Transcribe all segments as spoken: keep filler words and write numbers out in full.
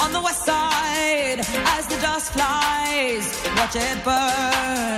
on the west side. As the dust flies, watch it burn.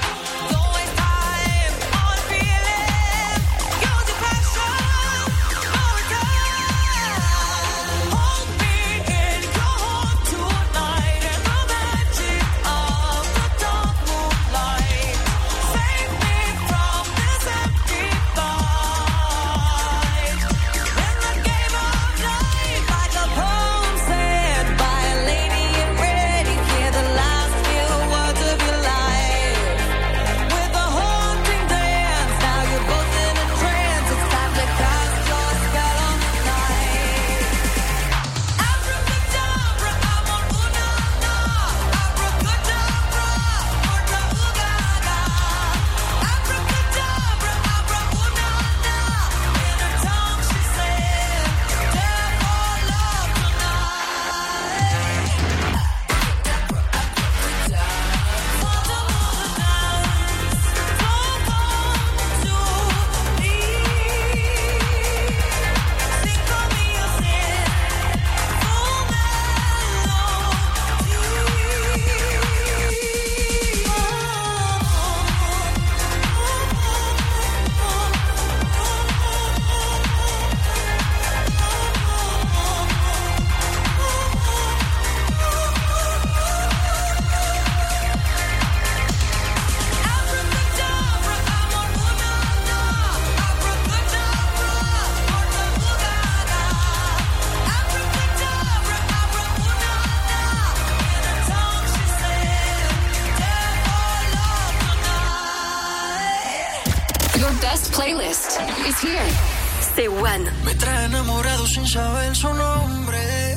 Me trae enamorado sin saber su nombre.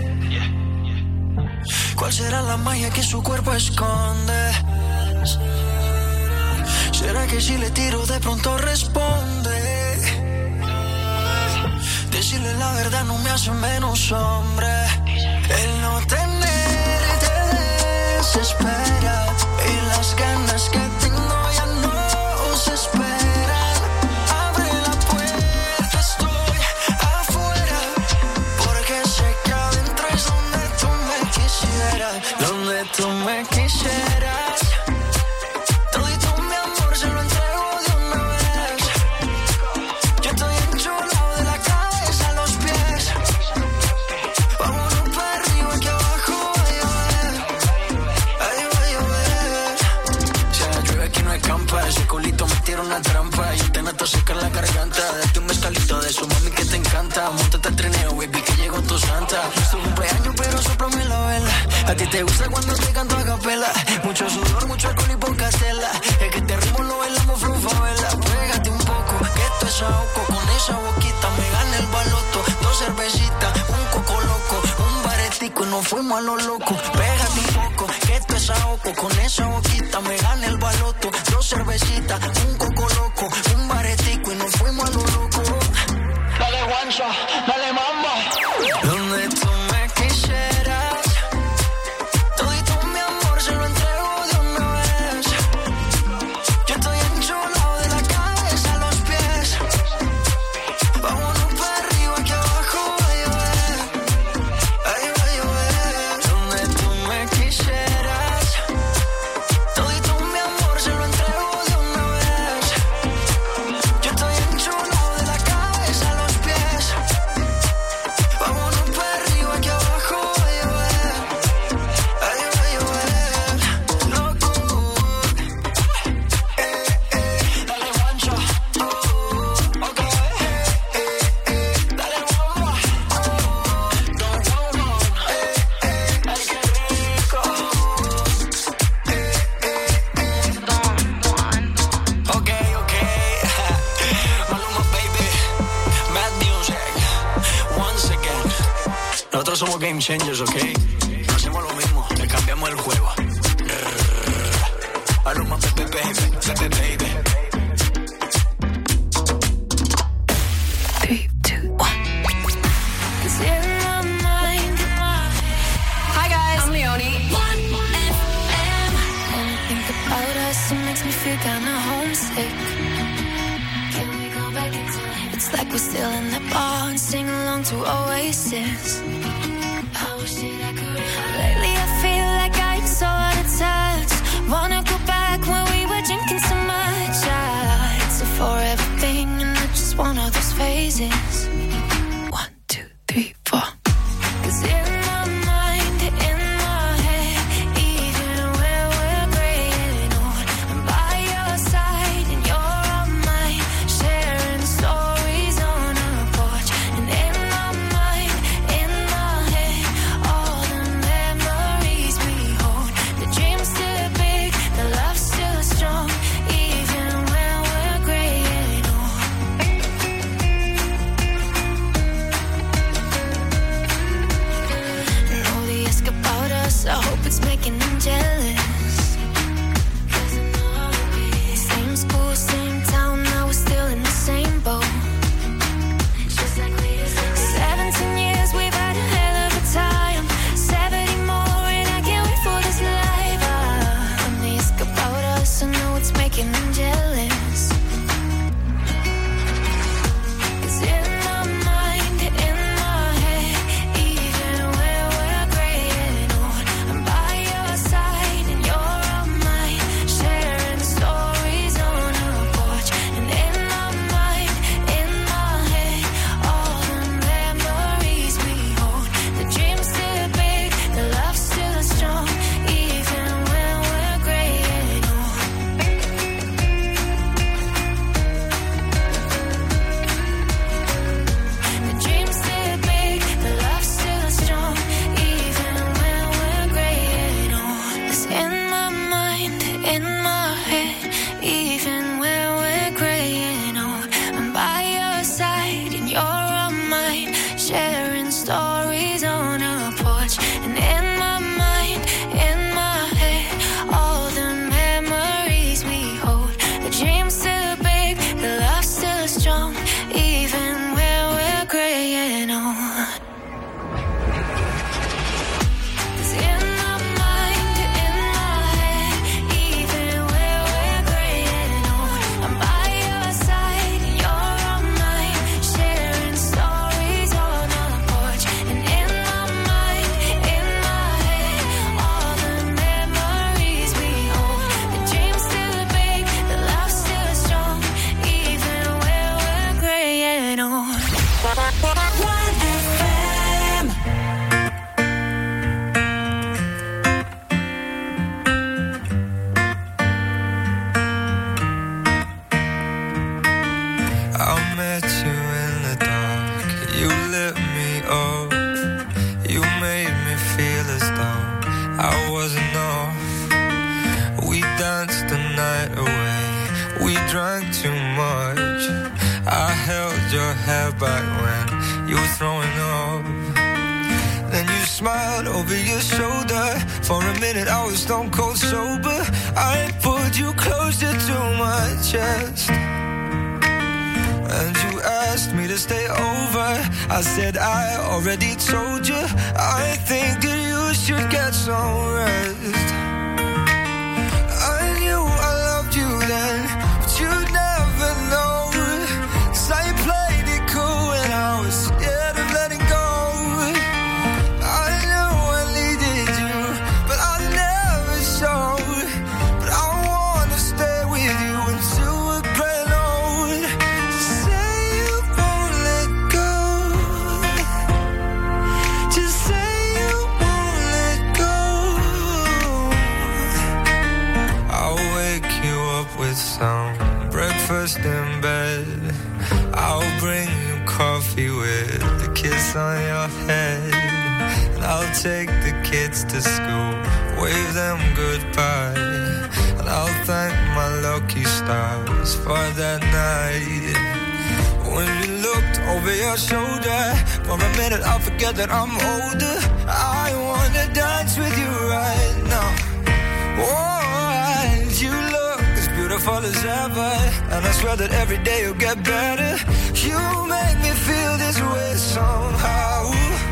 ¿Cuál será la magia que su cuerpo esconde? ¿Será que si le tiro de pronto responde? Decirle la verdad no me hace menos hombre. El no tenerte desespera y las ganas que tengo ya no se esperan. Donde tú me quisieras, todito mi amor se lo entrego de una vez. Yo estoy enchulado de la cabeza a los pies. Vámonos para arriba que abajo va a llover. Ahí va a llover. Si la llueve aquí no escampa, ese culito me tira una trampa. Yo te noto seca en la garganta. Date un mezcalito de su mami que te encanta. Móntate al trineo, baby, que llegó tu santa. Es tu cumpleaños pero sóplame la vela. A ti te gusta cuando te canto a capela. Mucho sudor, mucho alcohol y poca tela. Es que te ritmo lo bailamos flufavela. Pégate un poco, que esto es ahogo. Con esa boquita me gana el baloto. Dos cervecitas, un coco loco, un baretico y nos fuimos a lo loco. Pégate un poco, que esto es ahogo. Con esa boquita me gana el baloto. Dos cervecitas, un coco loco, un baretico y nos fuimos a lo loco. Dale guancha, dale mamba. Donde tú me quisieras, todito mi amor se lo entrego de una vez. Yo estoy enchulado de la cabeza a los pies. Vámonos para arriba que abajo va a llover. Ahí va a llover. Donde tú me quisieras, todito mi amor se lo entrego de una vez. Yo estoy enchulado de la cabeza a los pies. Vámonos para arriba que abajo va a llover. Ahí va a llover. Loco. Eh, eh. Dale guancha. Oh, ok. Eh, eh, eh. Dale bomba. Oh, no, no, no. Eh, eh. Ay, qué rico. Eh, eh, eh. Ok, ok. Maluma, baby. Mad Music. Once again. Nosotros somos game changers, ok. No hacemos lo mismo, le cambiamos el juego. Maluma, baby, baby, baby, baby. Three, two, one. Hi guys, I'm Leonie. When I think about us, it makes me feel kinda homesick. Can we go back in time? It's like we're still in the bar and sing along to Oasis. How was it? drank too much. I held your hair back when you were throwing up. Then you smiled over your shoulder. For a minute I was stone cold sober. I pulled you closer to my chest, and you asked me to stay over. I said I already told you. I think that you should get some rest. I knew I loved you then, but you'd never know. 'Cause I played it cool when I was scared of letting go. I knew I needed you, but I never showed. But I wanna stay with you until we're grown old. Just say you won't let go. Just say you won't let go. I'll wake you up with some breakfast in bed. I'll bring you coffee with a kiss on your head. And I'll take the kids to school, wave them goodbye. And I'll thank my lucky stars for that night. When you looked over your shoulder, for a minute I forget that I'm older. I wanna dance with you right now. Oh, and you look as beautiful as ever, and I swear that every day you'll get better. You make me feel this way somehow.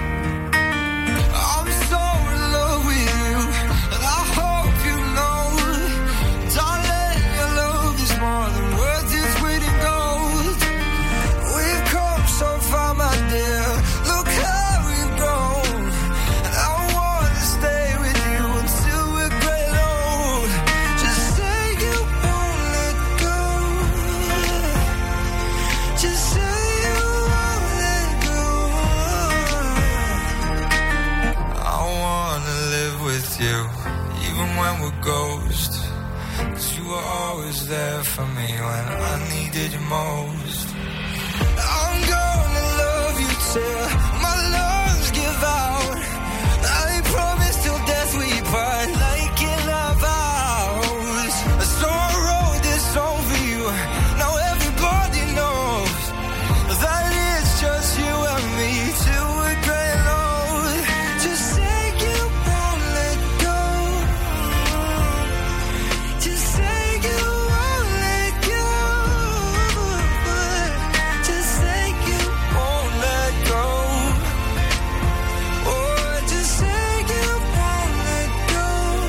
I'm so in love with you, and I hope you know, darling, your love is more than worth its weight in gold. We've come so far, my dear, look how we've grown. And I wanna stay with you until we're gray and old. Just say you won't let go. Just say you won't let go. I wanna live with you, even when we're ghosts. 'Cause you were always there for me when I needed you most. I'm gonna love you till my lungs give out. I promise till death we part, like in our vows. So I wrote this song for you. Now everybody knows that it's just you and me till we're gray and old. Just say you won't let go. Just say you won't let go. Just say you won't let go. Oh, just say you won't let go.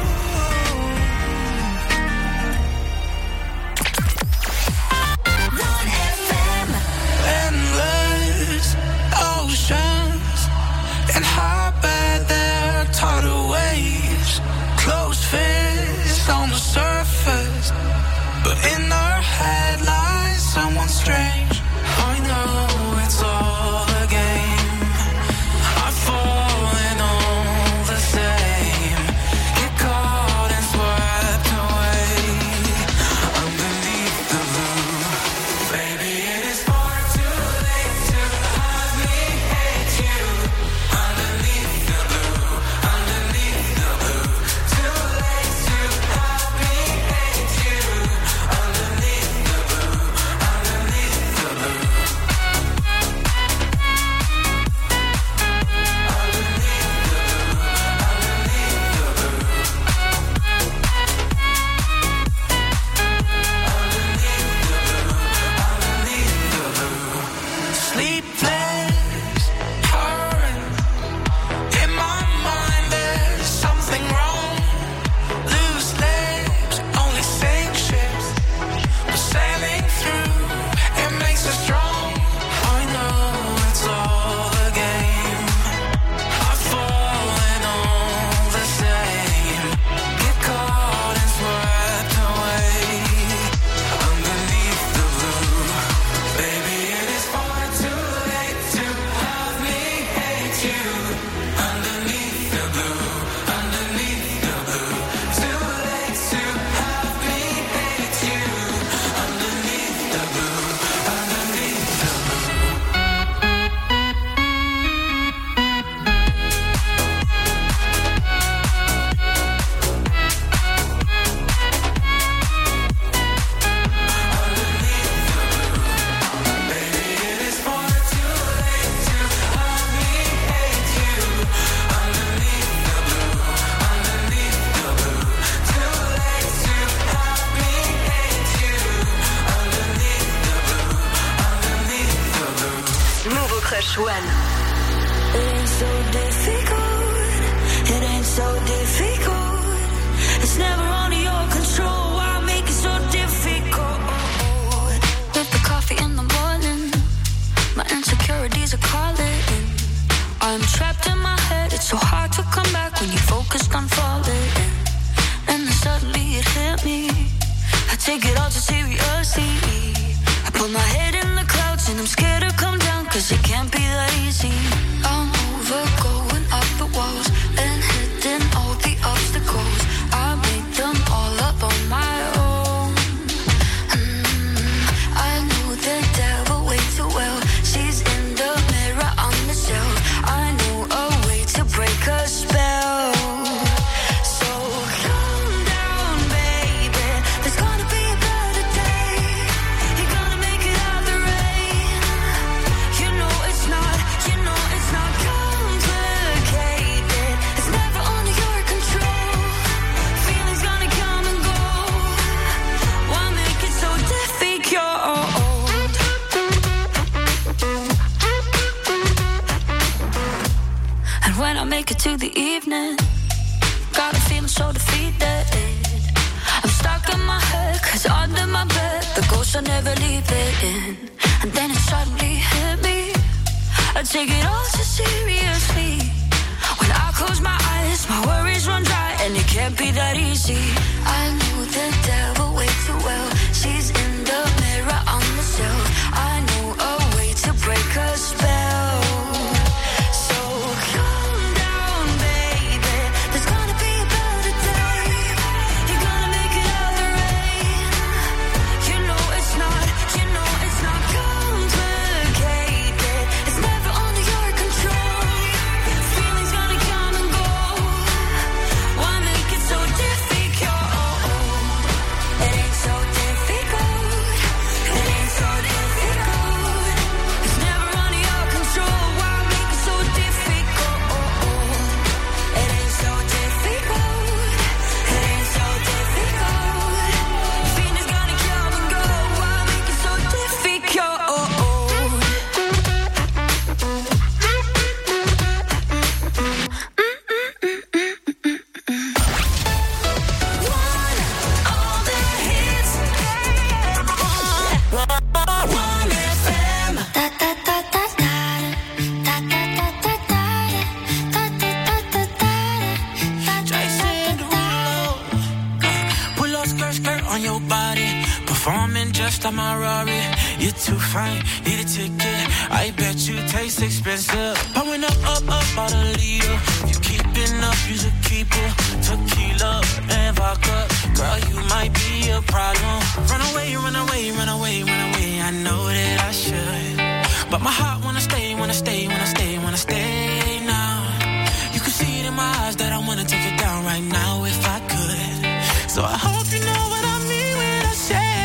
Endless oceans and how bad they're tidal waves. Closed fists on the surface, but in our head lies someone strange. I know it's all a game. I've fallen all the same. Get caught and swept away underneath the blue. Baby, it is far too late to have me hate you. Underneath the blue, underneath the blue. Too late to have me hate you. Underneath the blue, underneath spell. So calm down, baby. There's gonna be a better day. You're gonna make it out the rain. You know it's not, you know it's not complicated. It's never under your control. Feelings gonna come and go. Why make it so difficult? And when I make it to the evening, got a feeling so defeated. I'm stuck in my head, cause under my bed the ghosts are never leaving. And then it suddenly hit me, I take it all too seriously. When I close my eyes, my worries run dry, and it can't be that easy. I knew the devil way too well. She's in the mirror on the shelf. I knew a way to break her spell. So calm down, baby. There's gonna be a better day. You're gonna make it out the rain. You know it's not, you know it's not complicated. It's never under your control. Feelings gonna come and go. Why make it so difficult? It ain't so difficult. It ain't so difficult. It's never under your control. Why make it so difficult? It ain't so difficult. It ain't so difficult. Feelings gonna come and go. Why make it so difficult? All the hits. One F M. Da da da da da. Da da da da da. Da da da da da. Jason Derulo. Pull up skirt, skirt on your body. Performing just like my Rari. You're too fine, need a ticket. I bet you taste expensive. Pouring up, up, up, out a leader. You keeping up, you should keep it. Tequila and vodka. Girl, you might be a problem. Run away, run away, run away, run away. I know that I should. But my heart wanna stay, wanna stay, wanna stay, wanna stay now. You can see it in my eyes that I wanna take it down right now if I could. So I hope you know what I mean when I say,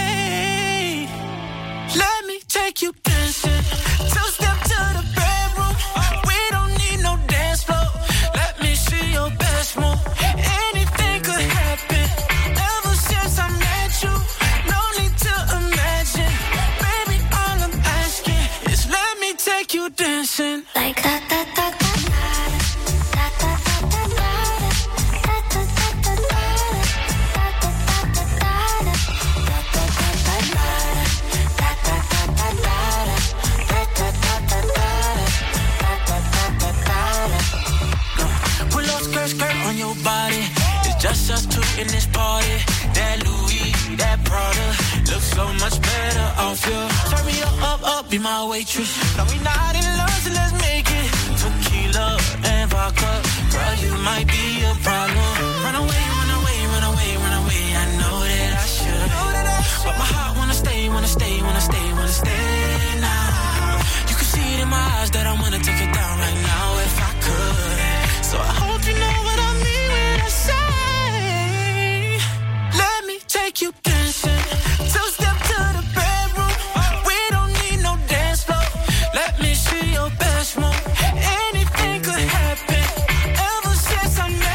let me take you dancing. Two step to the bedroom. We don't need no dance floor. Let me see your best move. Anything could happen. Ever since I met you, no need to imagine. Baby, all I'm asking is let me take you dancing. Like da da da da da. Da da da da da. Da da da da da. Da da da da da. Da da da da da. Da da da da da. Da da da da da. Da da da da da. Pull up skirt, skirt on your body. It's just us two in this party. That Louis, that Prada looks so much better off you. Turn me up, up, up, be my waitress. No, we not in love, so let's make it. Tequila and vodka. Girl, you might be a problem. Run away, run away, run away, run away. I know that I should. But my heart wanna stay, wanna stay, wanna stay, wanna stay now. You can see it in my eyes that I wanna take it down right now if I could. So I hope you know what I mean when I say, let me take you dancing. Two step to the bedroom. We don't need no dance floor. Let me see your best move. Anything could happen. Ever since I met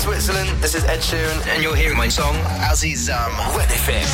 Switzerland. This is Ed Sheeran, and you're hearing my song Azizam. Red F M.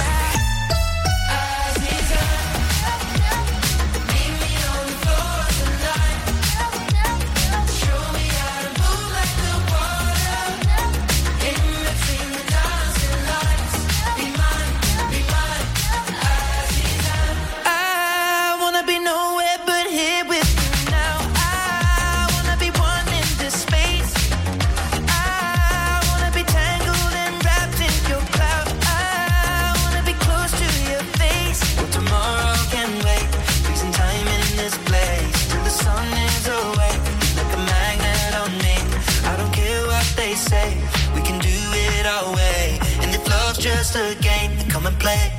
Just a game, come and play.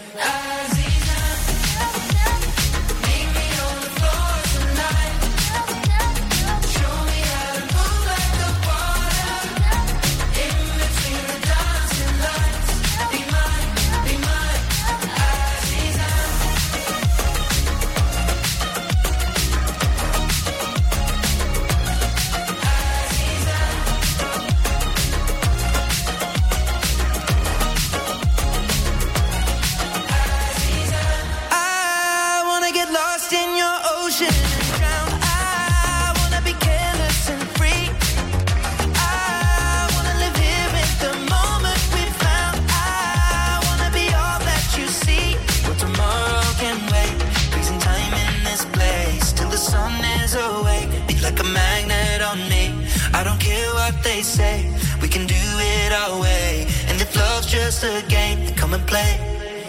They say we can do it our way, and if love's just a game, then come and play.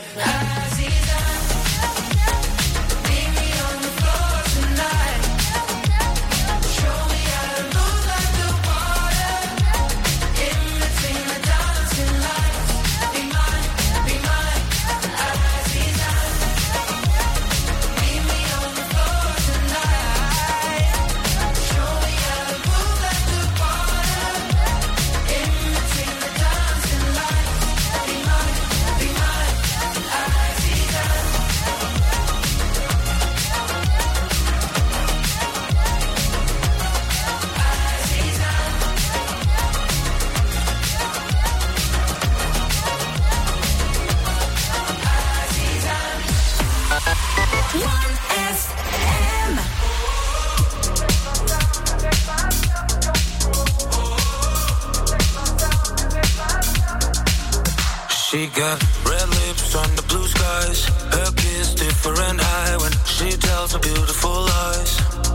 She got red lips on the blue skies. Her kiss different high when she tells her beautiful lies.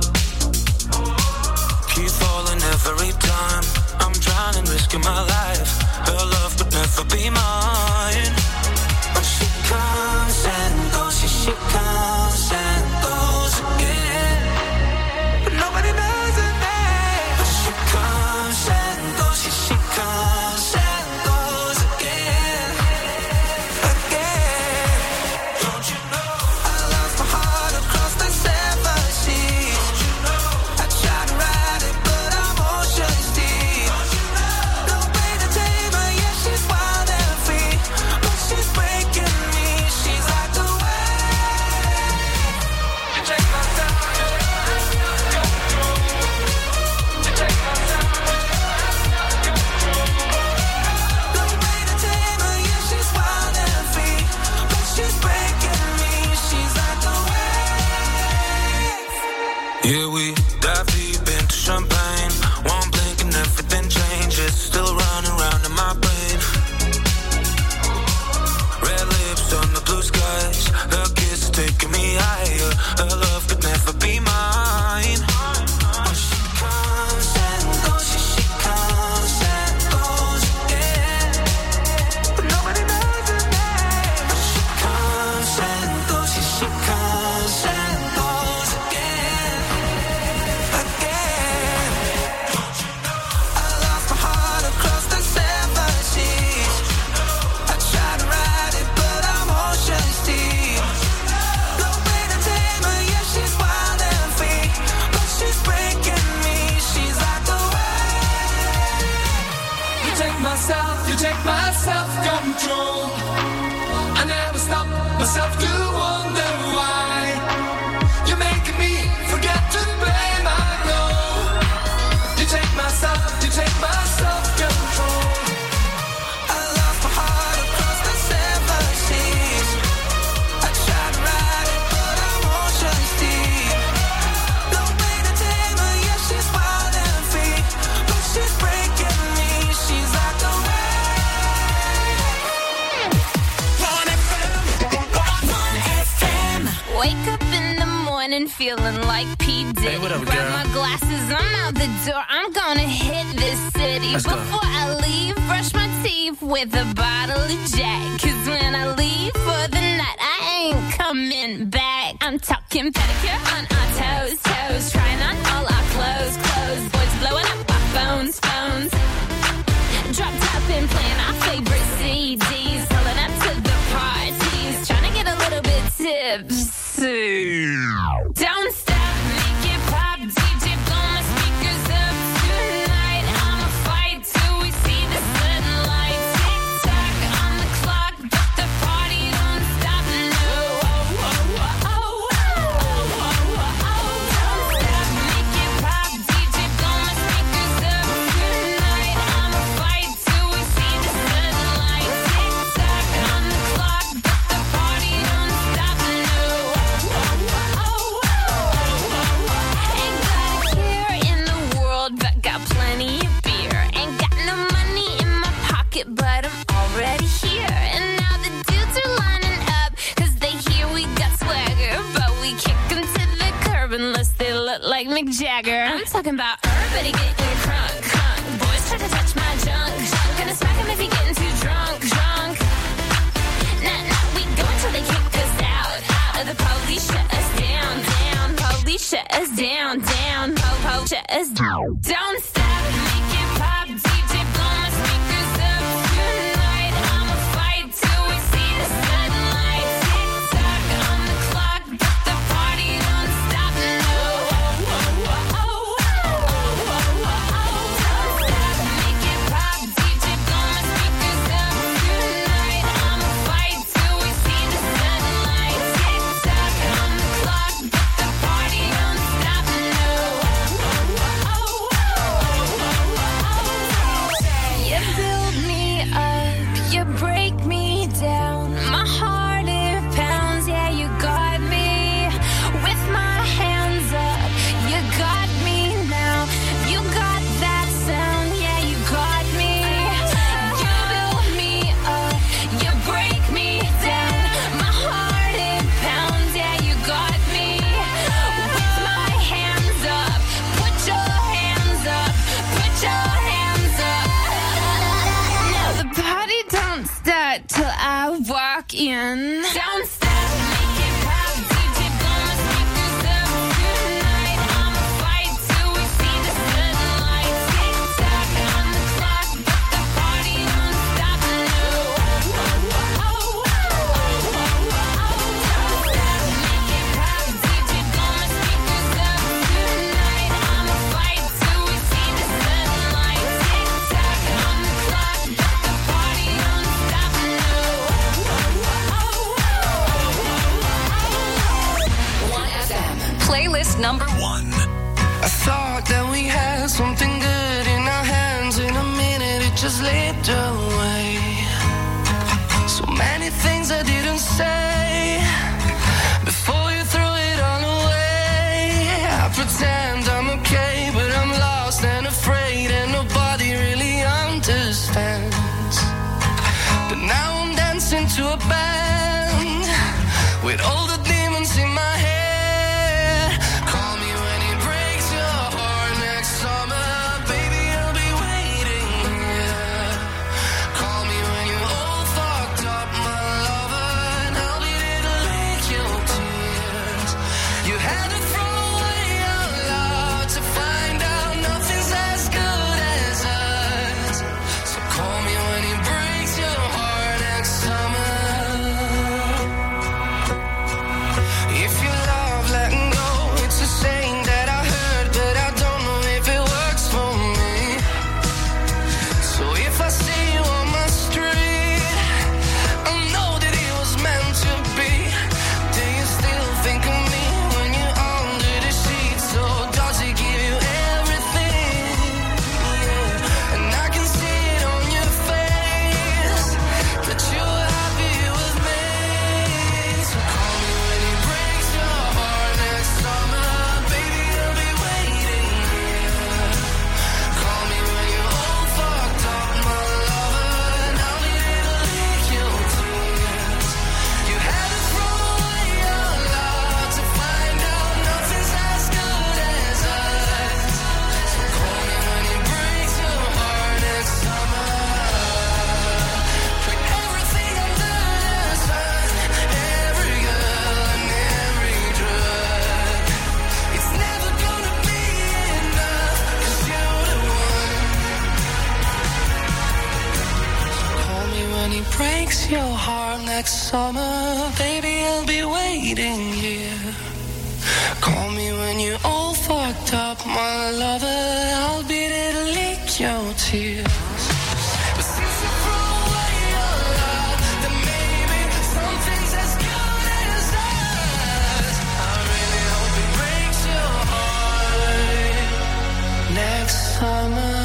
Keep falling every time. I'm trying and risking my life. Her love could never be mine. But she comes and goes, she, she comes and goes again. But nobody knows her name. But she comes and goes, she, she comes and goes again. Again. Don't you know I lost my heart across the seven seas? Don't you know I tried to ride it, but I'm ocean deep. Don't you know no way to tame her, yeah, she's wild and free. But she's breaking me, she's like the wave. You take my time, you take my time, no way to tame her, yeah, she's wild and free. But she's breaking me, she's like the wave. Yeah, we dive deep into champagne. One blink and everything changes. Still running round in my brain. Red lips on the blue skies. Her kiss taking me higher. Her love could never be mine. But she comes and goes, she, she comes and goes again. But nobody knows her name. But she comes and goes, she, she comes and goes again. Again. Don't you know I lost my heart across the seven seas? I tried to ride it, but I'm ocean deep. No way to tame her, yeah, she's wild and free. But she's breaking me, she's like the wave. You take myself, you take my self-control. I never stop myself to wonder why. You're making me forget to blame I know. You take myself, you take my self-control. feeling like P. Diddy. Hey, what up, Grab girl? my glasses, I'm out the door. I'm gonna hit this city. Let's go. Before I leave, brush my teeth with a bottle of Jack. Cause when I leave for the night, I ain't coming back. I'm talking pedicure on our toes, toes. Trying on all our clothes, clothes. Boys blowing up our phones, phones. Drop top and playing our favorite C Ds. Pulling up to the parties. Trying to get a little bit tipsy. Don't stop, make it pop. D J blow my speakers up tonight. I'ma fight till we see the sunlight. Tick tock on the clock, but the party don't stop. No. Oh, oh, oh, oh, oh, oh, oh, oh. Don't stop, make it pop. D J blow my speakers up tonight. I'ma fight till we see the sunlight. Tick tock on the clock, but the party don't stop. No. Oh, oh, oh, oh, oh. Ain't got a care in the world, but got plenty of beer. Ain't got no money in my pocket, but I'm already here. And now the dudes are lining up, cause they hear we got swagger. But we kick them to the curb unless they look like Mick Jagger. I'm talking about everybody getting crunk, crunk. Boys try to touch my junk, junk. Gonna smack him if he getting too drunk, drunk. Nah, nah, we go until they kick us out, out. Or the police shut us down, down. Police shut us down, down. Po, po, shut us down. Don't stop, make it pop. D J blow my speakers up tonight. I'ma fight till we see the sunlight. Tick tock on the clock, but the party don't stop. No. Oh, oh, oh, oh, oh, oh, oh, oh. Don't stop, make it pop. D J blow my speakers up tonight. I'ma fight till we see the sunlight. Tick tock on the clock, but the party don't stop. No. Oh, oh, oh, oh, oh, oh. You build me up, you break me down. My heart it pounds, yeah, you got me. With my hands up, you got me now. You got that sound, yeah, you got me. You build me up, you break me down. My heart it pounds, yeah, you got me. With my hands up, put your hands up, put your hands up. Now the party don't start till I walk in. Don't stop, make it pop. D J blow my speakers up tonight. I'ma fight till we see the sunlight. Tick tock on the clock, but the party don't stop. No. Oh, oh, oh, oh, oh, oh, oh. Don't stop, make it pop. D J blow my speakers up tonight. I'ma fight till we see the sunlight. Tick tock on the clock, but the party don't stop. No. Oh, oh, oh, oh, oh. one F M. Playlist number one. I thought that we had something good in our hands. In a minute, it just slipped away. So many things I didn't say before you threw it all away. I pretend I'm okay, but I'm lost and afraid, and nobody really understands. But now I'm dancing to a band with all the demons in my head. Call me when it breaks your heart next summer, baby, I'll be waiting here. Call me when you're all fucked up, my lover, and I'll be your heart next summer. Baby, I'll be waiting here. Call me when you're all fucked up, my lover. I'll be there to lick your tears. Summer.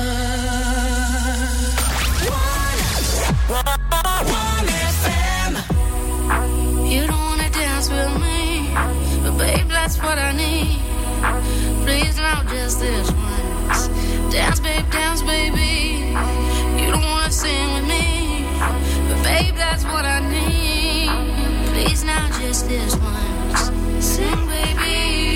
One F M. You don't wanna dance with me, but babe, that's what I need. Please, now just this once. Dance, babe, dance, baby. You don't wanna sing with me, but babe, that's what I need. Please, now just this once. Sing, baby.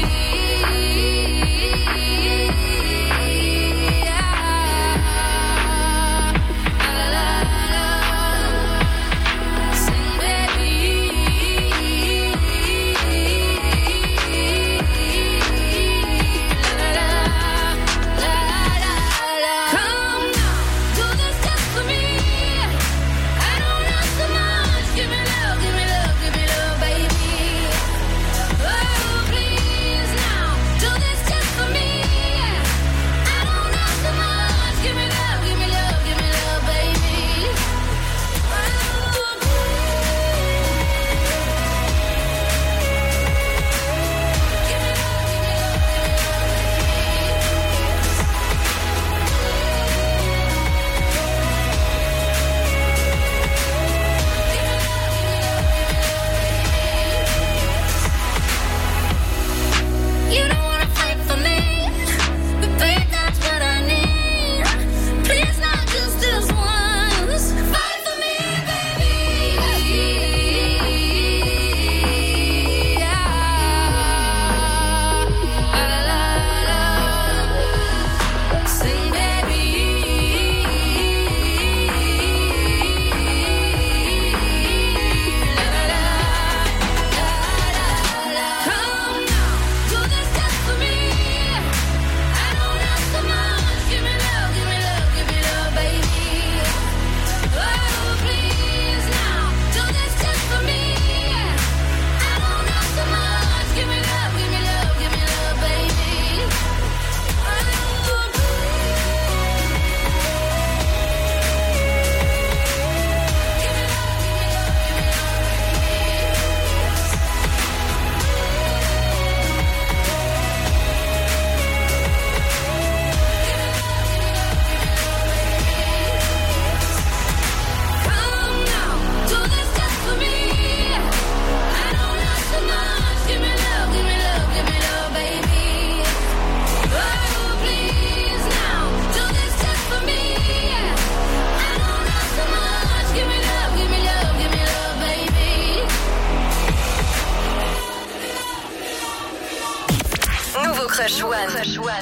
Crush One. Crush One.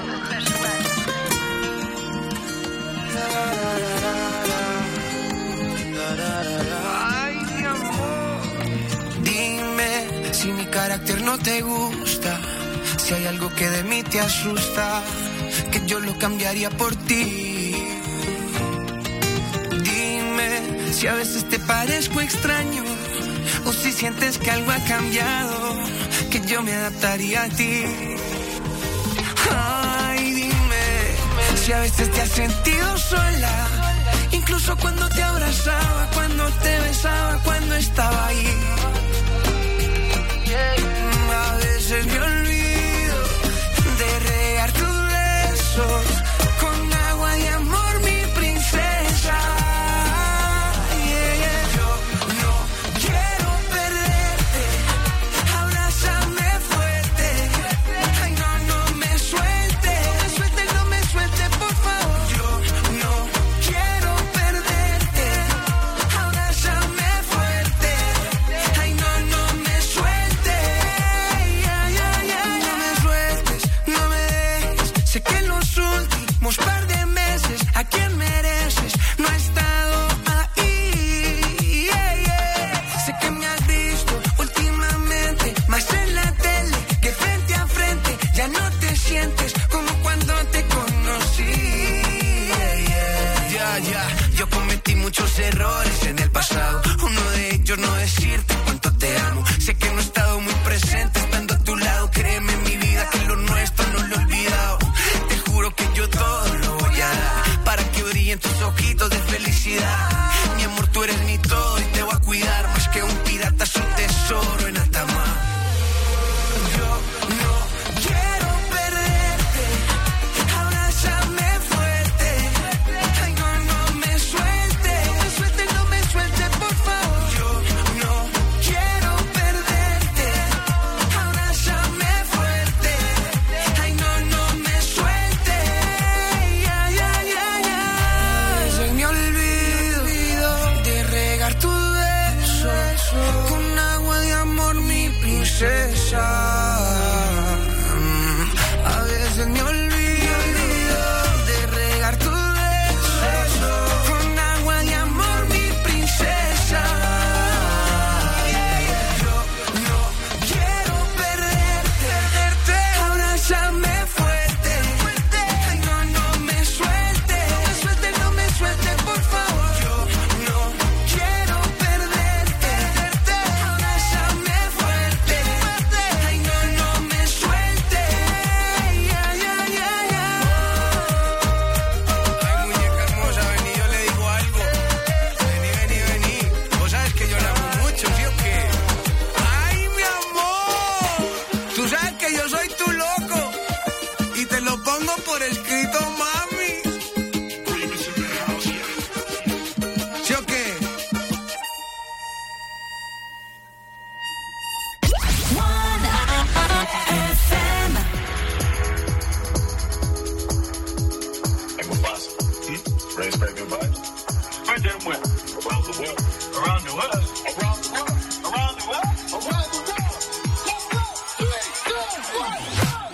Ay, mi amor. Dime si mi carácter no te gusta, si hay algo que de mí te asusta, que yo lo cambiaría por ti. Dime si a veces te parezco extraño, o si sientes que algo ha cambiado, que yo me adaptaría a ti. Ay, dime si a veces te has sentido sola, incluso cuando te abrazaba, cuando te besaba, cuando estaba ahí. A veces me olvido de regar tus besos con agua y amor, mi princesa. Yeah, yeah. Yo no quiero perderte, abrázame fuerte. Ay, no, no me sueltes, no me sueltes, no me sueltes, por favor. Yo no quiero perderte, abrázame fuerte. Ay, no, no me sueltes, ay, ay, ay, no me sueltes, no me dejes. Sé que en los últimos par de meses a quien mereces no ha estado ahí. Yeah, yeah. Sé que me has visto últimamente más en la tele que frente a frente. Ya no te sientes como cuando te conocí. Yeah, yeah. Ya, ya. Yo cometí muchos errores en el pasado. Uno de por escrito, mami. ¿Sí o qué? Raise back your body. Where them went? Around the world. Around the world. Around the world. Around the world. Around the world. Let's go. Three, two, one,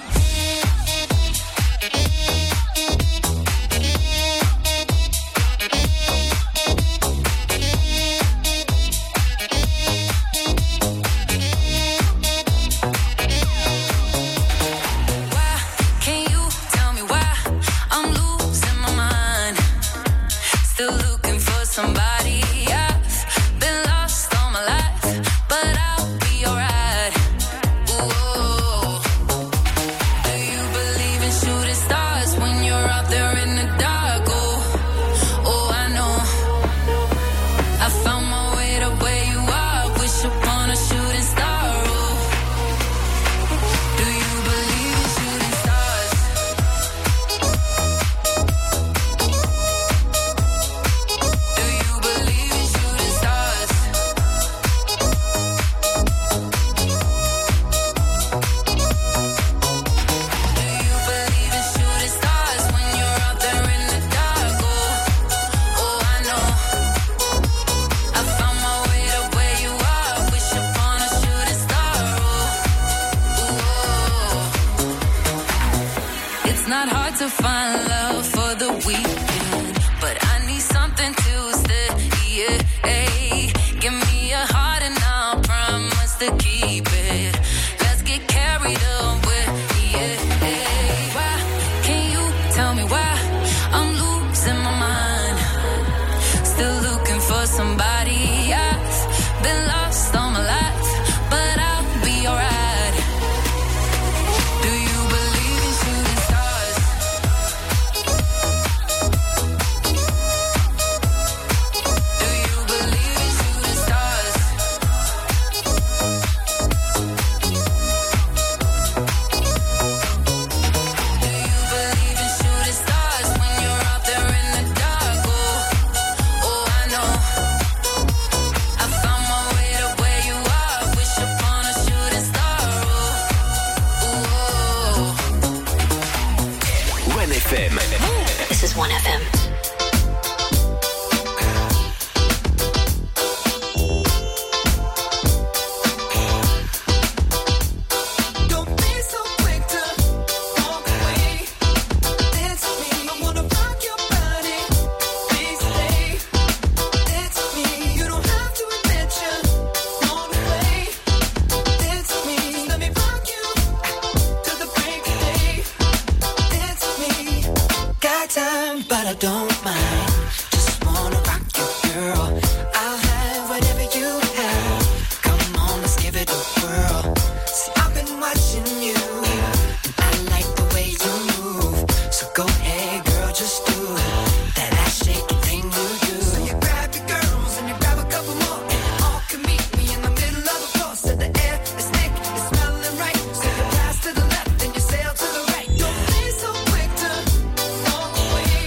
somebody else. Been lost all my life, but I'll be alright. Ooh. Do you believe in shooting stars when you're out there in the dark? Oh, oh, I know. I found my way to where you are. Wish upon a shooting star. Oh, do you believe in shooting stars? Not hard to find love for the weekend, but I need something to stay. Yeah, hey. Give me a heart and I'll promise to keep it. Let's get carried away. Yeah, hey. Why can you tell me why I'm losing my mind? Still looking for somebody else. Been lost all my life, but I'll be alright. This is one F M. But I don't mind. Just wanna rock you, girl. I'll have whatever you have. Come on, let's give it a whirl. See, I've been watching you, and I like the way you move. So go ahead, girl, just do it. That ass shaking thing you do. So you grab your girls and you grab a couple more, and you all can meet me in the middle of the floor. So the air is thick, it's smelling right. So you pass to the left and you sail to the right. Don't be so quick to walk away.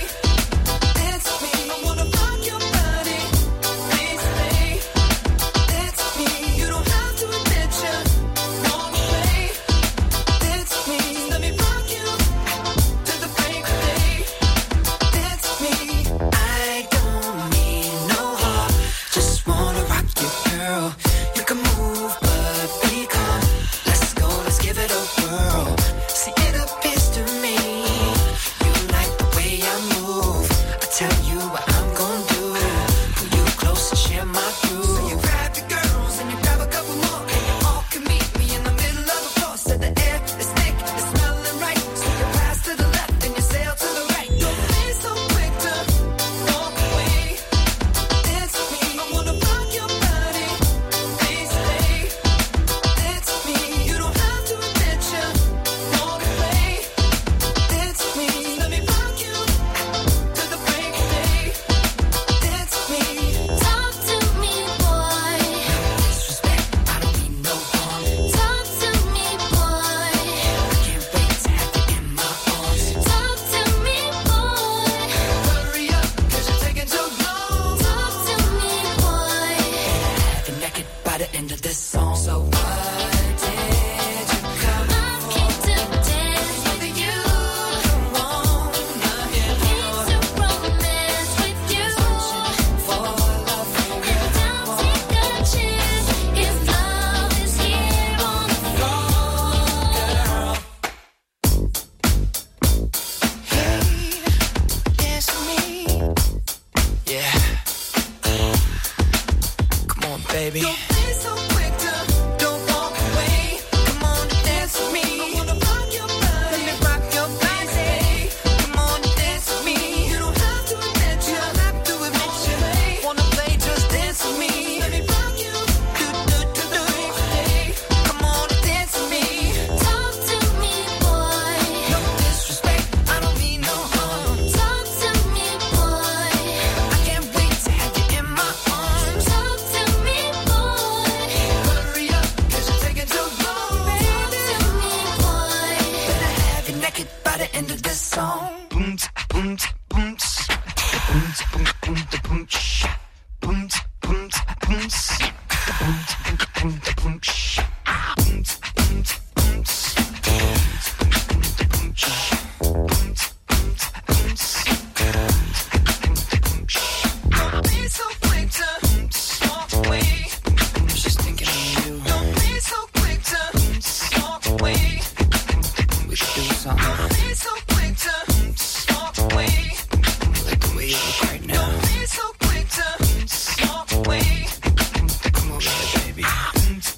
baby. Don't be so quick to don't walk away. Come on and dance with me. I wanna rock your body. Let me rock your body. Come on and dance with me. You don't have to admit you. You don't have to admit you. Wanna play, just dance with me. Let me rock you. Do do do do. Hey, come on and dance with me. Talk to me, boy. No disrespect, I don't mean no harm. Talk to me, boy. I can't wait to have you in my arms. Talk to me, boy. Hurry up, 'cause you're taking too long, baby. Talk to me, boy. Better have you naked by the end of this song. Boom, tsk, boom, tsk, boom, tsk. Boom, tsk, boom, boom, tsk, boom, tsk. Boom, tsk, boom, tsk, boom, tsk. Boom, tsk, boom, boom, tsk, boom, tsk. Boom, tsk, boom, tsk, boom, tsk. Boom, tsk, boom, boom, tsk, boom, tsk. Boom, tsk, boom, tsk, boom, tsk. Boom, tsk, boom, tsk, boom, tsk. Don't be so quick to walk away. She's thinking of you. Don't be so quick to walk away. We should do something. Don't be so quick to walk away. Like the way you look right now. Don't be so quick to walk away. Come over here, baby. Are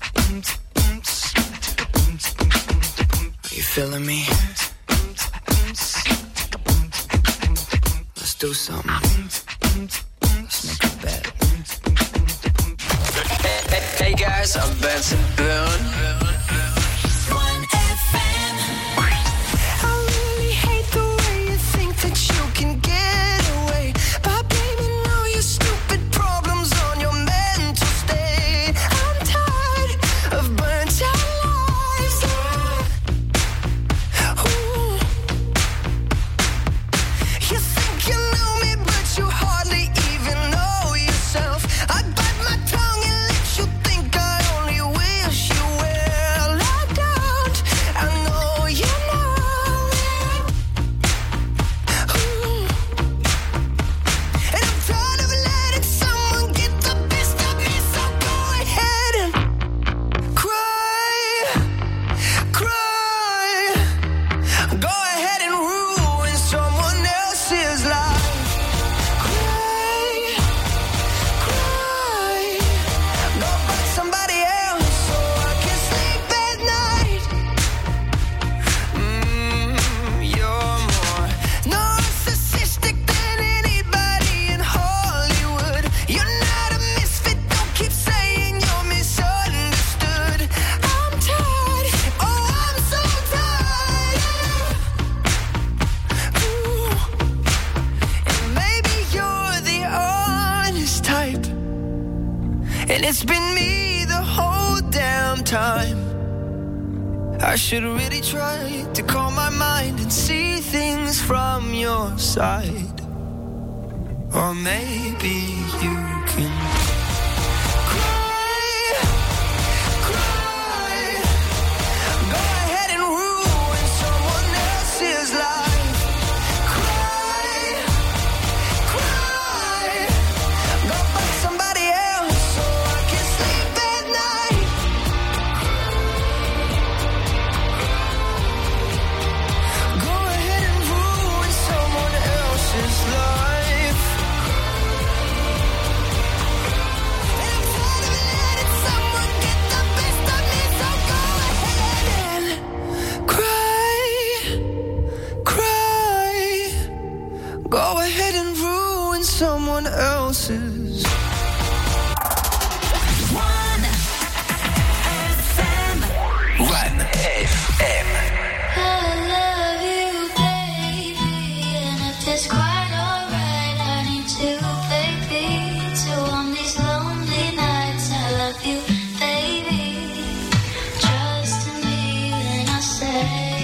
you feeling me? Let's do something. Let's make a bet. Hey, hey guys, I'm Benson Boone. one F M. I really hate the way you think that you can get away by blaming all your stupid problems on your mental state. I'm tired of burnt out lives. Ooh. You think you know me, but you hardly even know yourself. I bite my tongue and let you think I only wish you well. I don't, I know you know it. Ooh. And I'm tired of letting someone get the best of me, so go ahead and cry, cry. Go ahead and ruin someone else's life. Cry, cry. Go find somebody else so I can sleep at night. Mm, you're more narcissistic than anybody in Hollywood. You're not a misfit, don't keep saying you're misunderstood. I'm tired, oh I'm so tired. Ooh. And maybe you're the honest type, and it's been me the whole damn time. I should really try to calm my mind and see things from your side. Or maybe you can cry, cry. Go ahead and ruin someone else's life. Cry, cry. Go find somebody else so I can sleep at night. Go ahead and ruin someone else's life. And I'm tired of letting someone get the best of me, so go ahead and cry, cry. Go ahead and ruin someone else's. one F M. One F M. I love you, baby, and if it's quite alright, I need to, baby, to on these lonely nights. I love you, baby. Trust in me when I say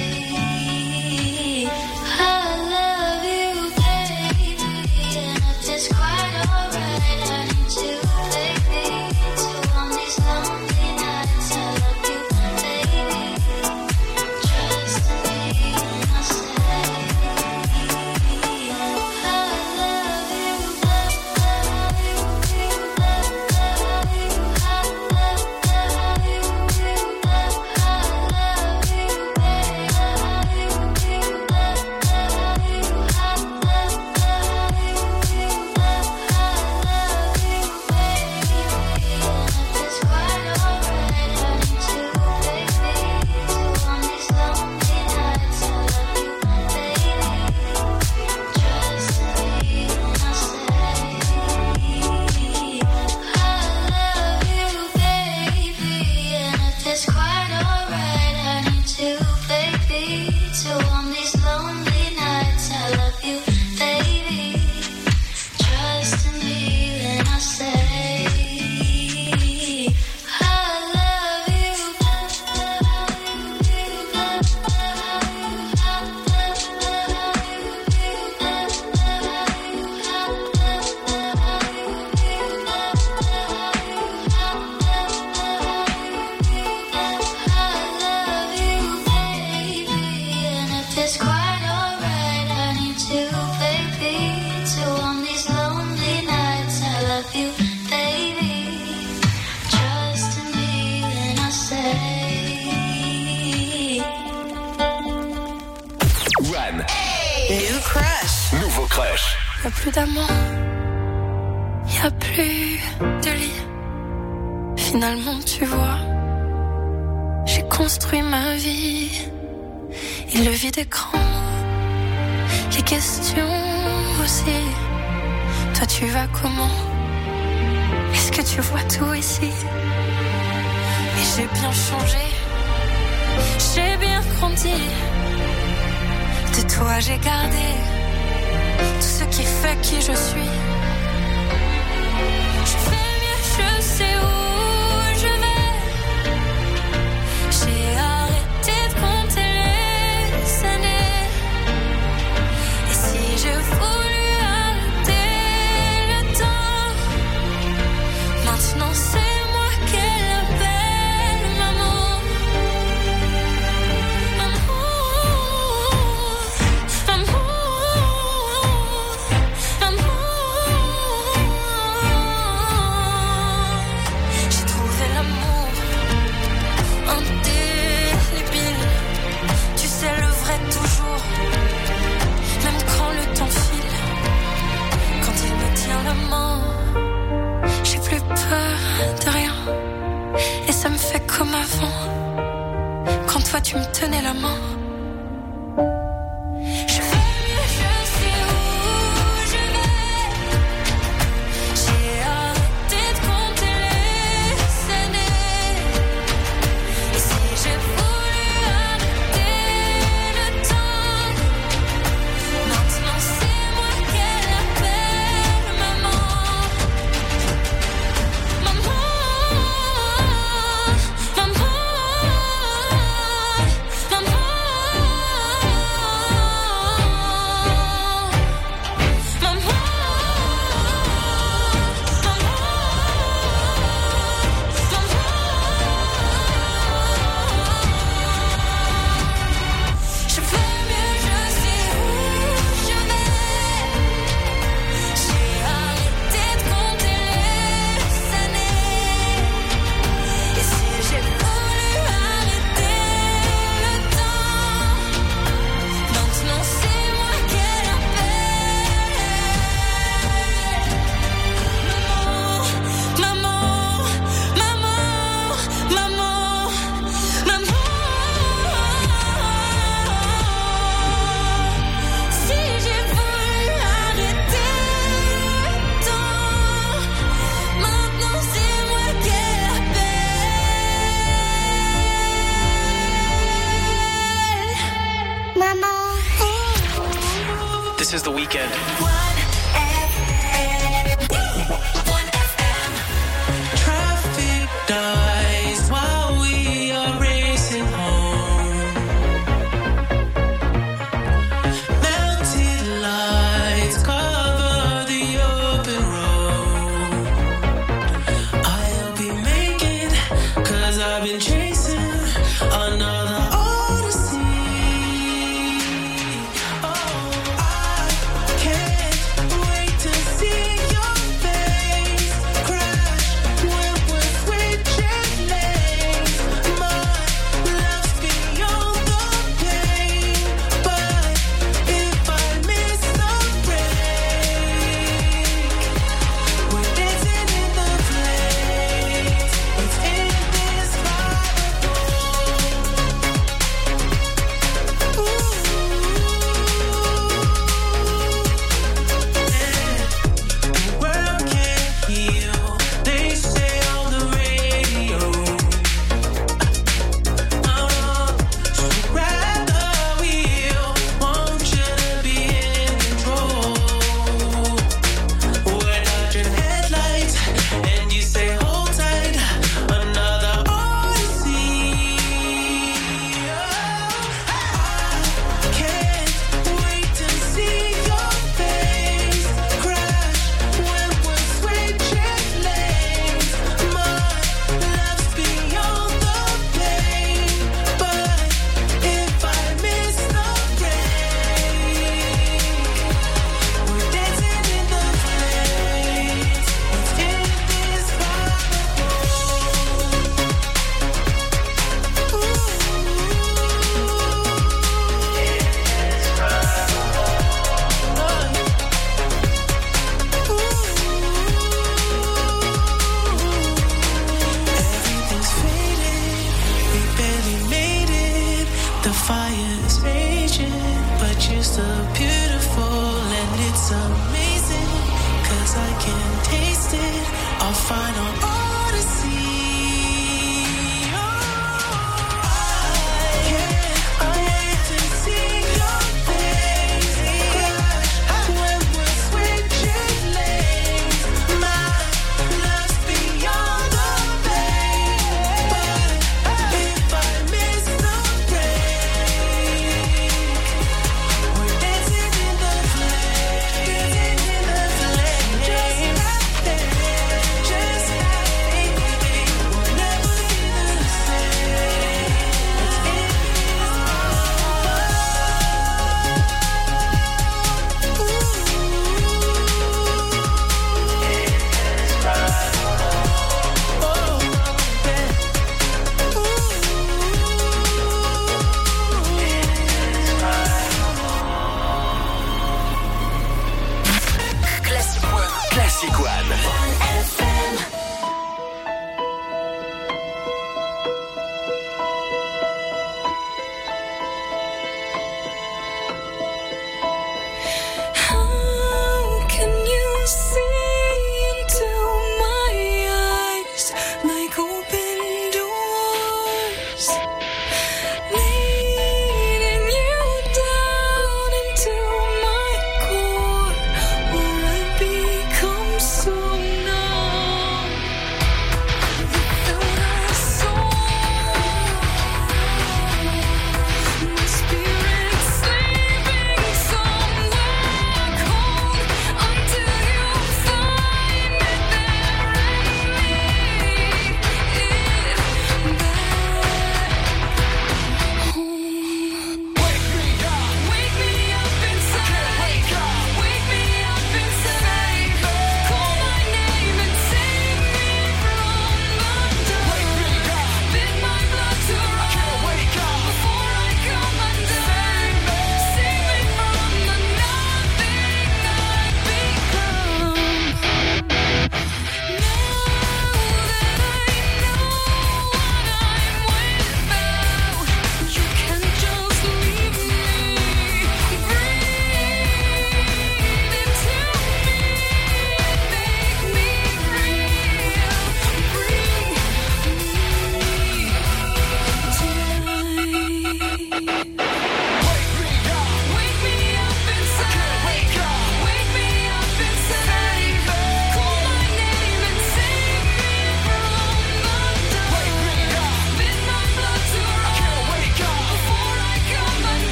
I love you, baby, and if it's quite alright, I need to, baby, to on these lonely nights. I love you, baby. Trust in me when I say New crush. Nouveau crush. Y'a plus d'amant, y'a plus de lit. Finalement, tu vois, j'ai construit ma vie. Il le vit d'écran, les questions aussi. Toi, tu vas comment? Est-ce que tu vois tout ici? Et j'ai bien changé, j'ai bien grandi. De toi, j'ai gardé tout ce qui fait qui je suis. Je fais mieux, je sais où je vais. J'ai arrêté de compter les années. Et si je voulais arrêter le temps, maintenant c'est moi qu'elle appelle maman. Amour, amour, amour. J'ai trouvé l'amour indélébile. Tu sais le vrai toujours, même quand le temps file. Quand il me tient la main, j'ai plus peur de rien. Et ça me fait comme avant, quand toi tu me tenais la main. Je fais mieux, je sais où je vais. J'ai arrêté de compter les années. Et si j'ai voulu arrêter le temps, maintenant c'est moi qu'elle appelle maman. Maman, maman, maman. Je fais mieux, je sais où je vais. J'ai arrêté de compter les années. Et si j'ai voulu arrêter le temps, maintenant c'est moi qu'elle appelle. Maman, maman, maman, maman. Si j'ai voulu arrêter le temps, maintenant c'est moi qu'elle appelle. Maman. This is The Weeknd. Traffic dies while we are racing home. Melted lights cover the open road. I'll be making, cause I've been chasing another odyssey. Oh, I can't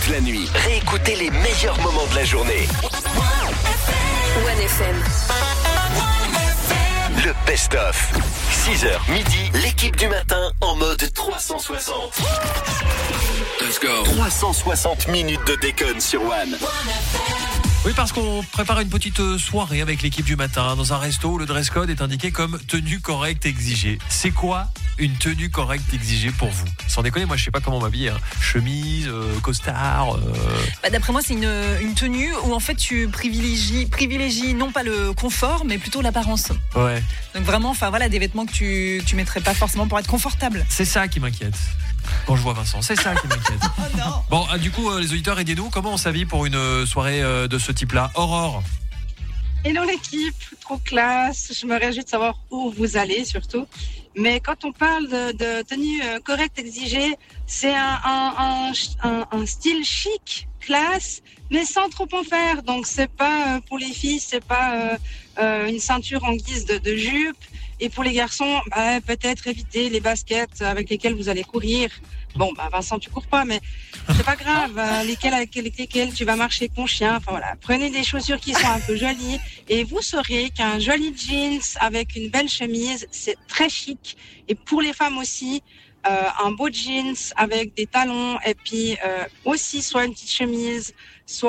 la nuit, réécoutez les meilleurs moments de la journée. One F M. Le best-of. six heures midi, l'équipe du matin en mode trois cent soixante. Let's go. trois cent soixante minutes de déconne sur One. Oui, parce qu'on prépare une petite soirée avec l'équipe du matin dans un resto où le dress code est indiqué comme tenue correcte exigée. C'est quoi une tenue correcte exigée pour vous? Sans déconner, moi je sais pas comment m'habiller. Hein. Chemise, euh, costard. Euh... Bah, d'après moi, c'est une, une tenue où en fait tu privilégies, privilégies non pas le confort, mais plutôt l'apparence. Ouais. Donc vraiment, enfin voilà, des vêtements que tu tu mettrais pas forcément pour être confortable. C'est ça qui m'inquiète. Quand je vois Vincent, c'est ça qui m'inquiète. Oh non. Bon, euh, du coup, euh, les auditeurs, aidez-nous. Comment on s'habille pour une euh, soirée euh, de ce type-là? Aurore. Hello l'équipe, trop classe. Je me réjouis de savoir où vous allez surtout. Mais quand on parle de, de tenue euh, correcte exigée, c'est un, un, un, un, un style chic, classe, mais sans trop en faire. Donc c'est pas euh, pour les filles, c'est pas euh, euh, une ceinture en guise de, de jupe. Et pour les garçons, bah, peut-être éviter les baskets avec lesquelles vous allez courir. Bon, bah Vincent, tu cours pas, mais c'est pas grave. Euh, lesquelles avec lesquelles tu vas marcher avec ton chien. Enfin voilà, prenez des chaussures qui sont un peu jolies et vous saurez qu'un joli jeans avec une belle chemise, c'est très chic. Et pour les femmes aussi, euh, un beau jeans avec des talons et puis euh, aussi soit une petite chemise, soit